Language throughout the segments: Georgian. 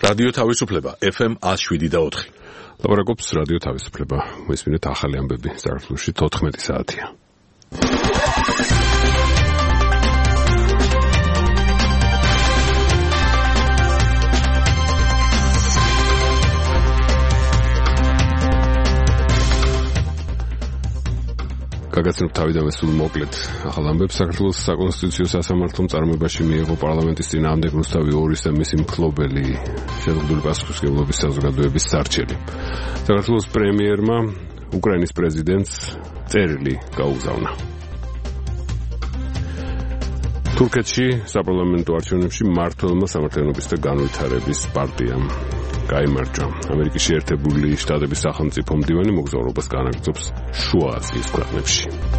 რადიო თავისუფლება FM 107.4. ლაპარაკობს რადიო თავისუფლება. მოისმინეთ ახალი ამბები საქართველოში 14 საათია. გაგაცნობ თავიდანვე სულ მოკლედ ახალ ამბებს. საქართველოს საკონსტიტუციო სასამართლომ წარმოებაში მიიღო პარლამენტის წინააღმდეგ რუსთავი ორის და მისი მფლობელი შეზღუდული პასუხისმგებლობის საზოგადოების სარჩელი. საქართველოს პრემიერმა უკრაინის პრეზიდენტს წერილი გაუგზავნა. თურქეთში საპარლამენტო არჩევნებში მმართველმა სამართლიანობის და განვითარების პარტიამ გაიმარჯვა. ამერიკის შეერთებული შტატების სახელმწიფო მდივანი მოგზაურობას განაგრძობს შუა აზიის ქვეყნებში.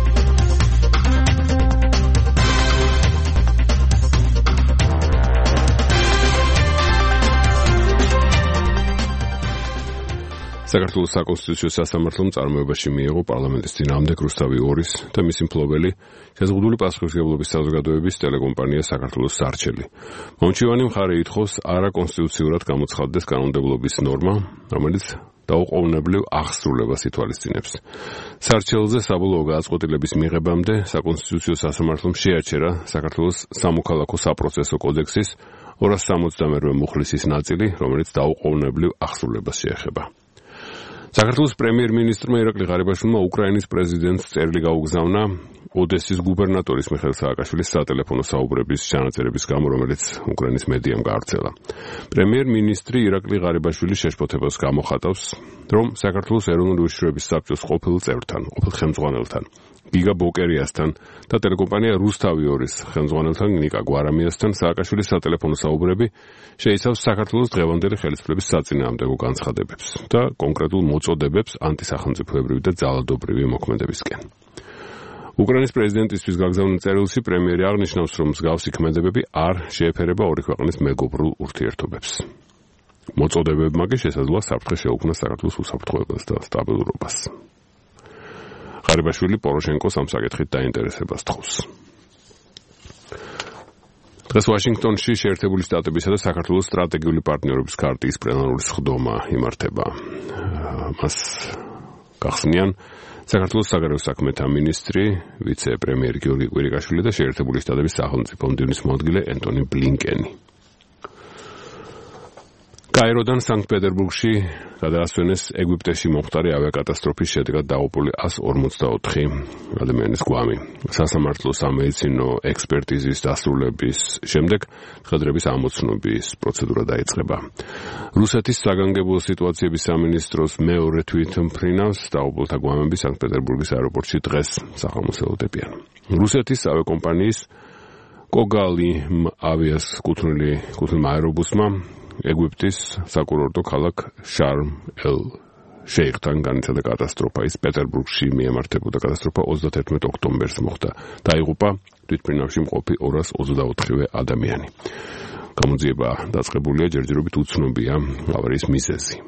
საქართველოს საკონსტიტუციო სასამართლომ წარმოებაში მიიღო პარლამენტის წინააღმდეგ რუსთავი ორის და მისი მფლობელი შეზღუდული პასუხისმგებლობის საზოგადოების ტელეკომპანია საქართველოს სარჩელი. მომჩივანი მხარე ითხოვს არაკონსტიტუციურად გამოცხადდეს კანონმდებლობის ნორმა, რომელიც დაუყოვნებლივ აღსრულებას ითვალისწინებს. სარჩელზე საბოლოო გადაწყვეტილების მიღებამდე საკონსტიტუციო სასამართლომ შეაჩერა საქართველოს სამოქალაქო საპროცესო კოდექსის 268 მუხლისის ნაწილი, რომელიც დაუყოვნებლივ აღსრულებას შეეხება. საქართველოს პრემიერ-მინისტრმა ირაკლი ღარიბაშვილმა უკრაინის პრეზიდენტს წერილი გაუგზავნა ოდესის გუბერნატორის მიხეილ სააკაშვილის სატელეფონო საუბრების ჩანაწერების გამო, რომელიც უკრაინის მედიამ გაავრცელა. პრემიერ-მინისტრი ირაკლი ღარიბაშვილი შეშფოთებას გამოხატავს, რომ საქართველოს ეროვნული უშიშროების საბჭოს ყოფილ წევრთან, ყოფილ ხელმძღვანელთან, გიგა ბოკერიასთან და ტელეკომპანია რუსთავი ორის ხელმძღვანელთან ნიკა გვარამიასთან სააკაშვილის სატელეფონო საუბრები შეიცავს საქართველოს დღევანდელი ხელისუფლების საწინააღმდეგო განცხადებებს და კონკრეტულ მოწოდებებს ანტისახელმწიფოებრივი და ძალადობრივი მოქმედებისკენ. უკრაინის პრეზიდენტისთვის გაგზავნილ წერილში პრემიერი აღნიშნავს, რომ მსგავსი ქმედებები არ შეეფერება ორი ქვეყნის მეგობრულ ურთიერთობებს. მოწოდებებმა კი შესაძლოა საფრთხე შეუქმნა საქართველოს უსაფრთხოებას და სტაბილურობას. ღარიბაშვილი პოროშენკოს ამ საკითხით დაინტერესებას თხოვს. დღეს ვაშინგტონში შეერთებული შტატებისა და საქართველოს სტრატეგიული პარტნიორობის ქარტიის პლენარული სხდომა იმართება. მას გახსნიან საქართველოს საგარეო საქმეთა მინისტრი, ვიცე-პრემიერი გიორგი კვირიკაშვილი და შეერთებული შტატების სახელმწიფო მდივნის მოადგილე ენტონი ბლინკენი. კაიროდან სანქტ-პეტერბურგში გადაასვენეს ეგვიპტეში მომხდარი ავიაკატასტროფის შედეგად დაღუპული 144 ადამიანის გვამი. სასამართლო სამედიცინო ექსპერტიზის დასრულების შემდეგ მხედრების ამოცნობის პროცედურა დაიწყება. რუსეთის საგანგებო სიტუაციების სამინისტროს მეორე თვითმფრინავს დაღუპულთა გვამები სანქტ-პეტერბურგის აეროპორტში დღეს სახელმოსელოდებიან. რუსეთის ავიაკომპანიის კოგალი ავიას კუთვნილმა აერობუსმა ეგვიპტის საკურორტო ქალაქ შარმ-ელ-შეიხთან განიცადა კატასტროფა. ის პეტერბურგში მიემართებოდა. კატასტროფა 31 ოქტომბერს მოხდა. დაიღუპა თვითმფრინავში მყოფი 224 ადამიანი. გამოძიება დაწყებულია, ჯერჯერობით უცნობია ავარიის მიზეზი.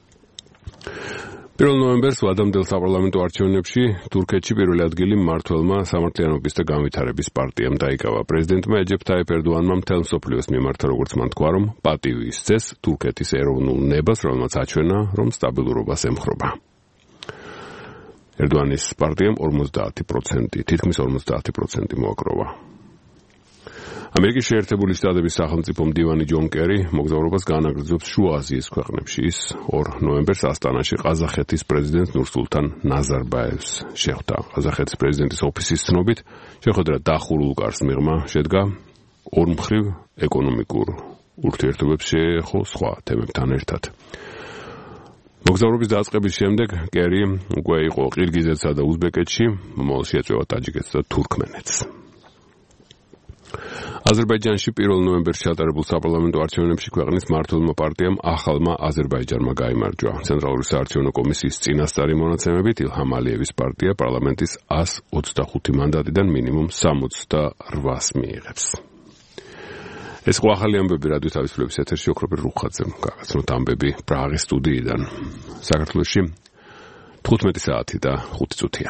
1 ნოემბერს ვადამდელ საპარლამენტო არჩევნებში თურქეთში პირველი ადგილი მმართველმა სამართლიანობის და განვითარების პარტიამ დაიკავა. პრეზიდენტმა ეჯეპ ტაიპ ერდოანმა მთელ მსოფლიოს მიმართა, როგორც მან თქვა, რომ პატივი ისცეს თურქეთის ეროვნულ ნებას, რომელმაც აჩვენა, რომ სტაბილურობას ემხრობა. ერდოანის პარტიამ 50%, თითქმის 50% მოაგროვა. ამერიკის შეერთებული შტატების სახელმწიფო მდივანი ჯონ კერი მოგზაურობას განაგრძობს შუა აზიის ქვეყნებში. ის 2 ნოემბერს ასტანაში ყაზახეთის პრეზიდენტ ნურსულთან ნაზარბაევს შეხვდა. ყაზახეთის პრეზიდენტის ოფისის ცნობით, შეხვედრა დახურულ კარს მიღმა შედგა ორმხრივ ეკონომიკურ ურთიერთობებს შეეხო სხვა თემებთან ერთად. მოგზაურობის დაწყების შემდეგ კერი უკვე იყო ყირგიზეთსა და უზბეკეთში, მომავალში ეწევა ტაჯიკეთს და თურქმენეთს. აზერბაიჯანში 1 ნოემბერს ჩატარებულ საპარლამენტო არჩევნებში ქვეყნის მმართველმა პარტიამ ახალმა აზერბაიჯანმა გაიმარჯვა. ცენტრალური საარჩევნო კომისიის წინასწარი მონაცემებით ილჰამ ალიევის პარტია პარლამენტის 125 მანდატიდან მინიმუმ 68 მიიღებს. ეს იყო ახალი ამბები რადიო თავისუფლების ეთერში ოქროპირ რუხაძე. გაგაცნოთ ამბები პრაღის სტუდიიდან. საქართველოში 15 საათი და 5 წუთია.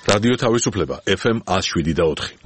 რადიო თავისუფლება FM 107.4.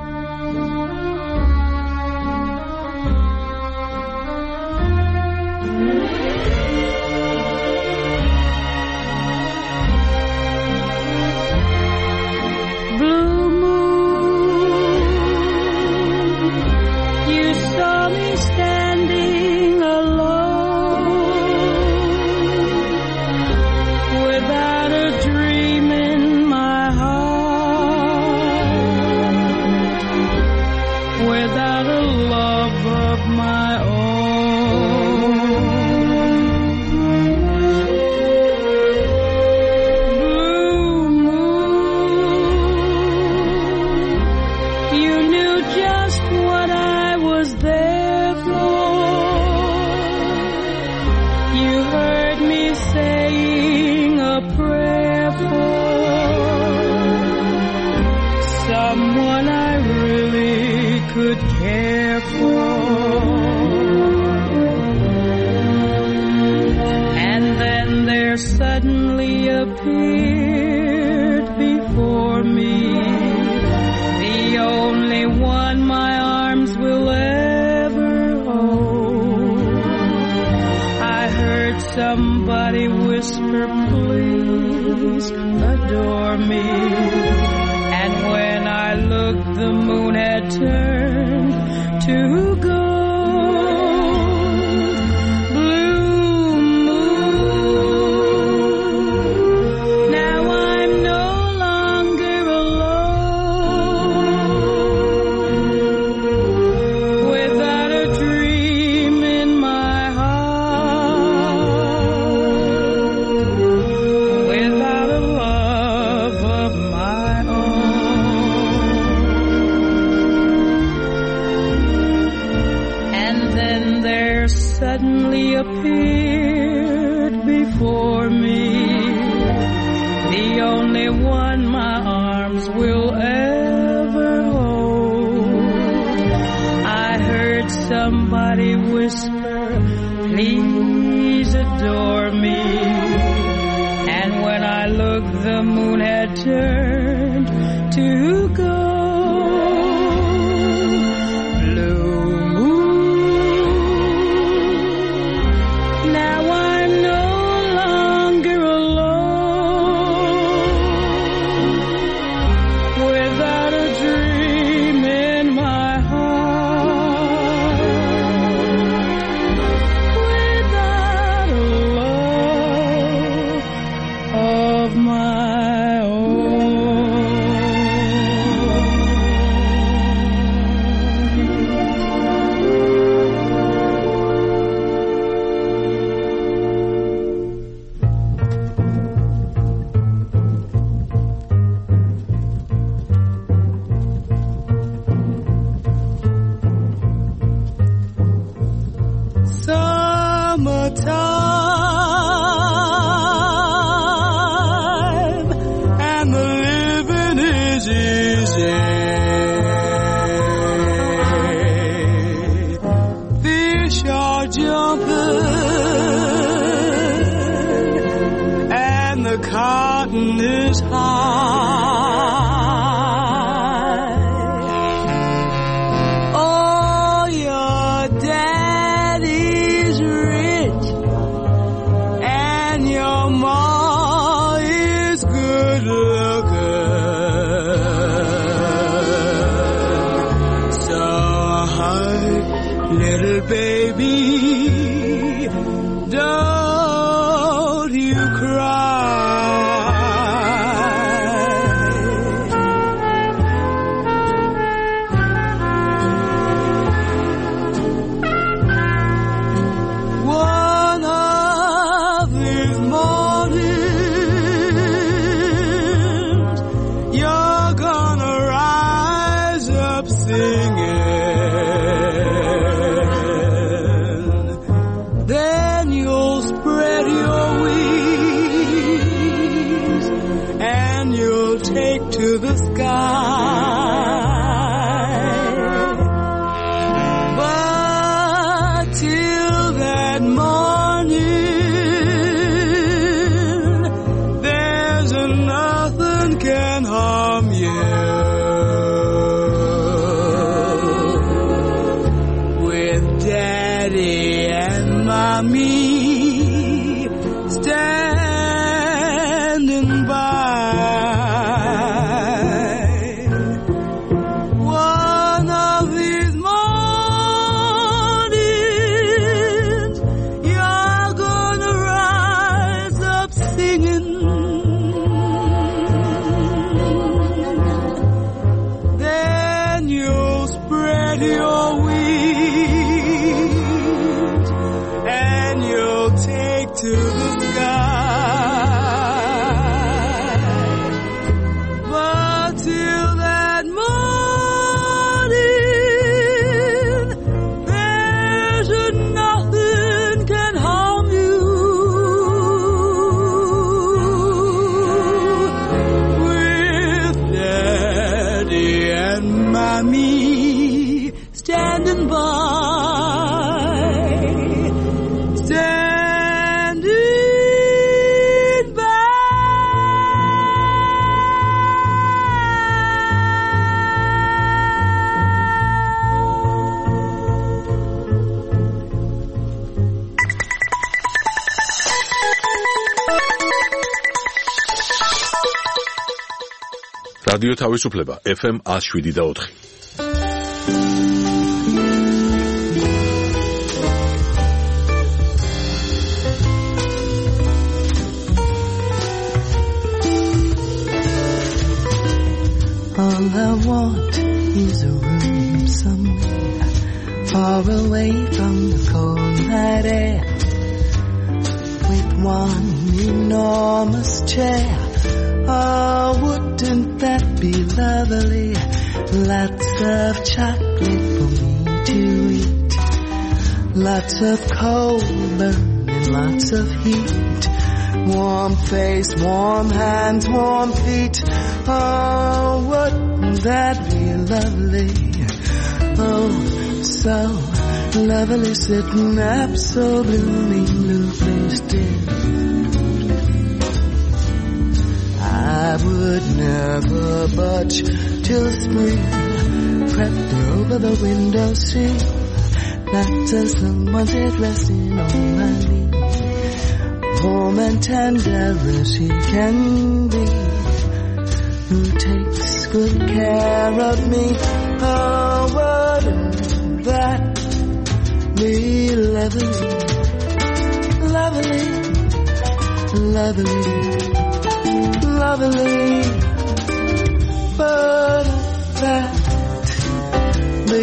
Somebody whisper, please adore me. And when I looked, the moon had turned to gold. Blue moon, now I'm no longer alone. Without a dream in my suddenly appeared before me, the only one my arms will ever hold. I heard somebody whisper, please adore me. And when I looked, the moon had turned to gold. Cotton is high. Oh, your daddy's rich, and your ma is good looking. So, little baby, don't you cry. To the sky, but till that morning, there's nothing can harm. from you. With Daddy and Mommy standing by. One of these mornings, you're gonna rise up singing. Then you'll spread your wings and you'll take to the sky. But till that morning, there's nothing can harm you. With Daddy and Mommy standing by. Standing by. რადიო თავისუფლება FM 107.4. All I want is a room somewhere far away from the cold night air, with one enormous chair. Oh, wouldn't that be lovely? Lots of chocolate for me to eat, lots of coal burning, lots of heat, warm face, warm hands, warm feet. Oh, wouldn't that be lovely? Oh, so lovely, sitting absolutely still. I would never budge till spring crept over the windowsill, not till someone's head resting on my knee, warm and tender as he can be, who takes good care of me. Oh, wouldn't that be lovely, lovely, lovely, lovely? But that be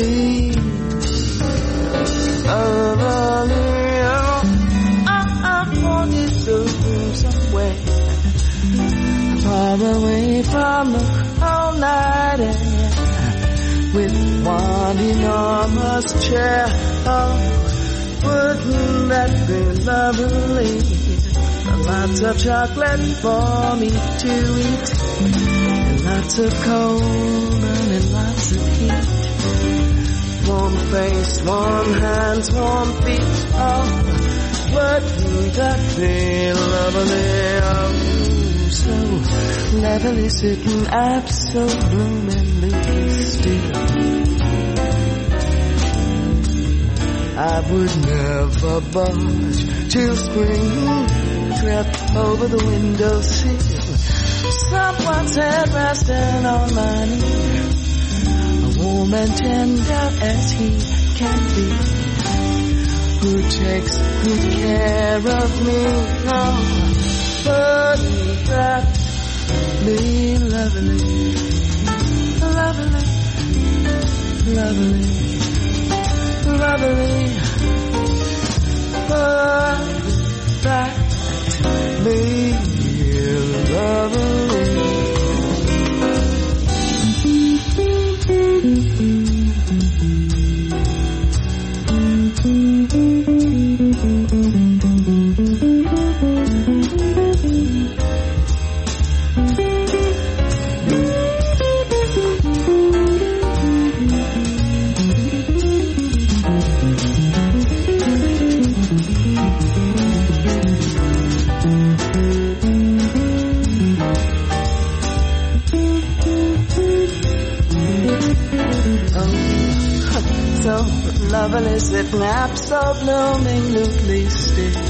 lovely. I want it to be somewhere far away from the cold night air, with one enormous chair. Oh, wouldn't that be lovely? Lots of chocolate for me to eat, and lots of coal and lots of heat, warm face, warm hands, warm feet. Oh, wouldn't that be lovely? Oh, so lovely, sitting absolutely still. I would never budge till spring crept over the windowsill, someone's head resting on my knee, warm and tender as he can be, who takes good care of me. Oh, wouldn't that be lovely, lovely, lovely, lovely? Wouldn't that be lovely? lovely, sitting absolutely still.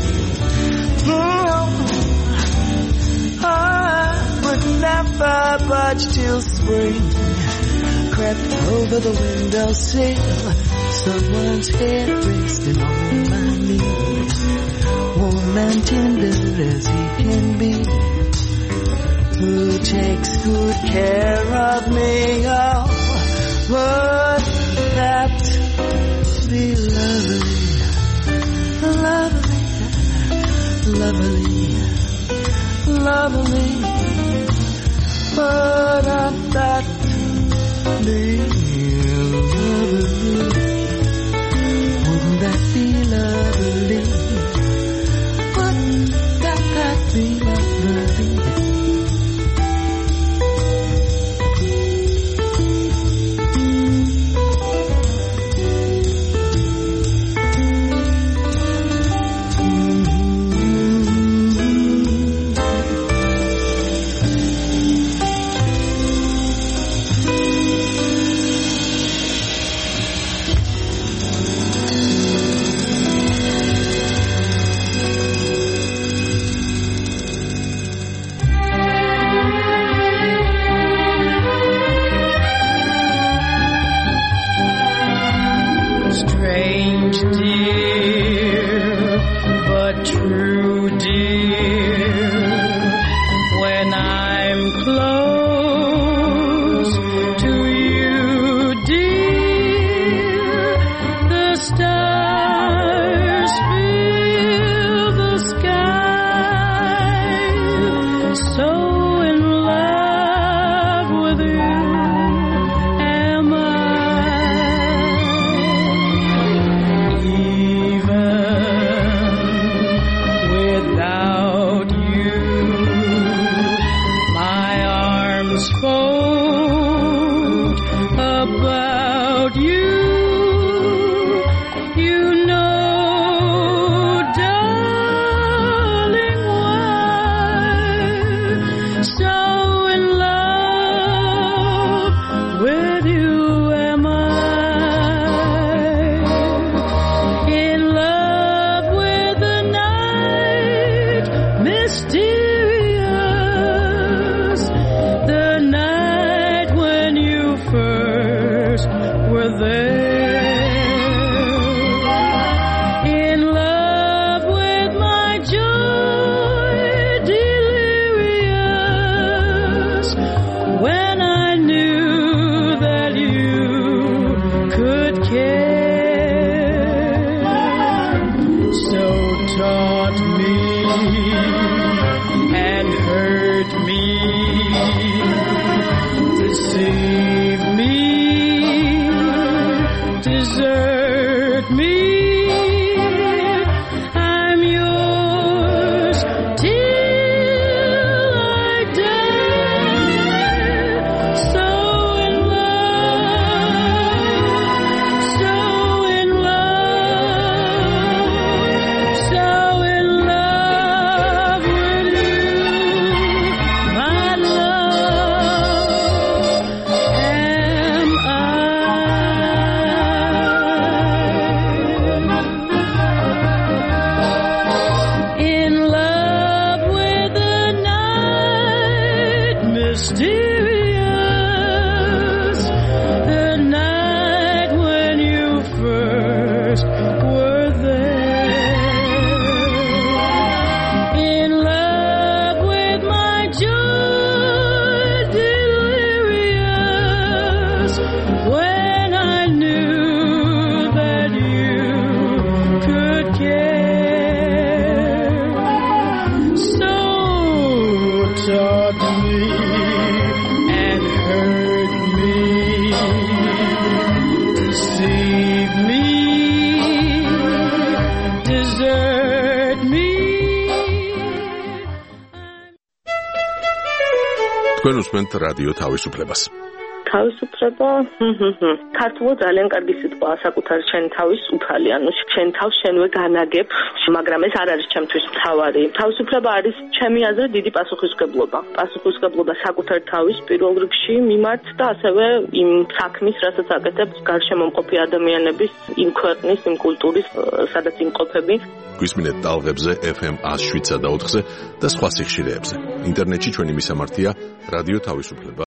I would never budge till spring crept over the windowsill. Someone's head resting on my knee, warm and tender as he can be, who takes good care of me. Oh, would that be lovely, lovely, lovely, lovely? Would that be lovely? Wouldn't that be lovely? Wouldn't that be lovely? თქვენ უსმენთ რადიო თავისუფლებას. თავისუფლება ქართულად ძალიან კარგი სიტყვაა საკუთარი შენ თავის უფალი, ანუ შენ თავს შენვე განაგებ, მაგრამ ეს არ არის ჩემთვის მთავარი. თავისუფლება არის ჩემი აზრით დიდი პასუხისმგებლობა. პასუხისმგებლობა საკუთარ თავის პირველ რიგში მიმართ და ასევე იმ საქმის, რასაც აკეთებს გარშემო მყოფი ადამიანების, იმ ქვეყნის, იმ კულტურის, სადაც იმყოფები. გვისმინეთ ტალღებზე FM 107.4-ზე და სხვა სიხშირეებზე. ინტერნეტში ჩვენი მისამართია რადიო თავისუფლება